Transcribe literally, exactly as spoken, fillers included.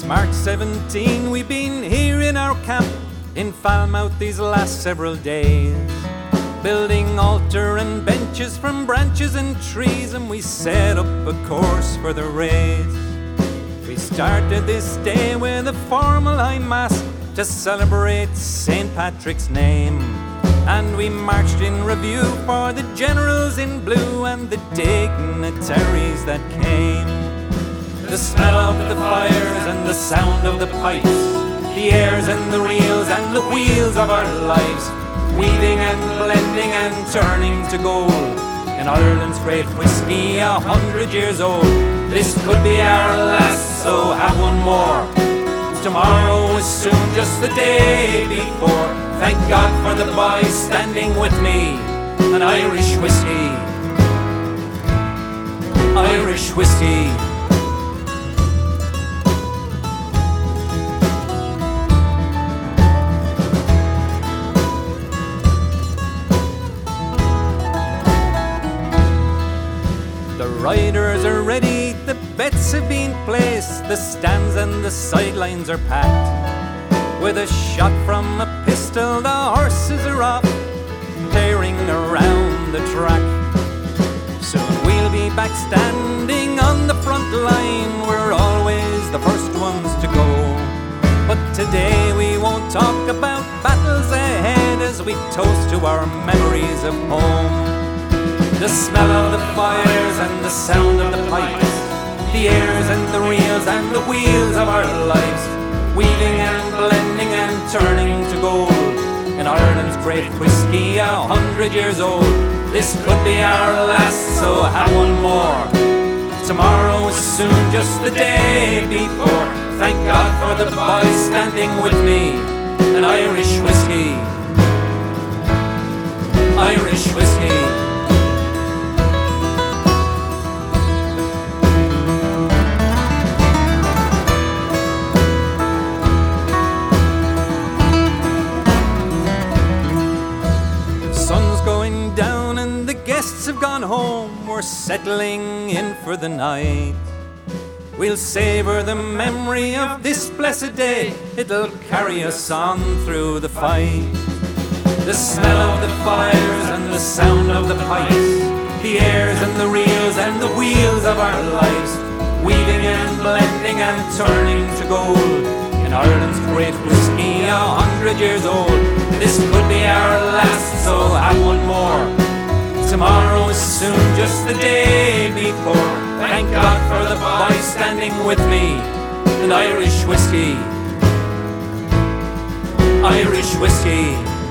Since March seventeenth we've been here in our camp in Falmouth these last several days, building altar and benches from branches and trees, and we set up a course for the race. We started this day with a formal high mass to celebrate Saint Patrick's name, and we marched in review for the generals in blue and the dignitaries that came. The smell of the fires and the sound of the pipes, the airs and the reels and the wheels of our lives, weaving and blending and turning to gold in Ireland's great whiskey, a hundred years old. This could be our last, so have one more. Tomorrow is soon just the day before. Thank God for the boys standing with me. An Irish whiskey, Irish whiskey. The riders are ready, the bets have been placed, the stands and the sidelines are packed. With a shot from a pistol, the horses are off, tearing around the track. Soon we'll be back standing on the front line, we're always the first ones to go. But today we won't talk about battles ahead as we toast to our memories of home. The smell of the fires and the sound of the pipes, the airs and the reels and the wheels of our lives, weaving and blending and turning to gold in Ireland's great whiskey, a hundred years old. This could be our last, so have one more. Tomorrow is soon just the day before. Thank God for the boys standing with me. An Irish whiskey, Irish whiskey. Going down and the guests have gone home, we're settling in for the night. We'll savor the memory of this blessed day, it'll carry us on through the fight. The smell of the fires and the sound of the pipes, the airs and the reels and the wheels of our lives, weaving and blending and turning to gold in Ireland's great whiskey, a hundred years old. This could be our last, so have one more. Tomorrow is soon just the day before. Thank God for the boys standing with me. An Irish whiskey, Irish whiskey.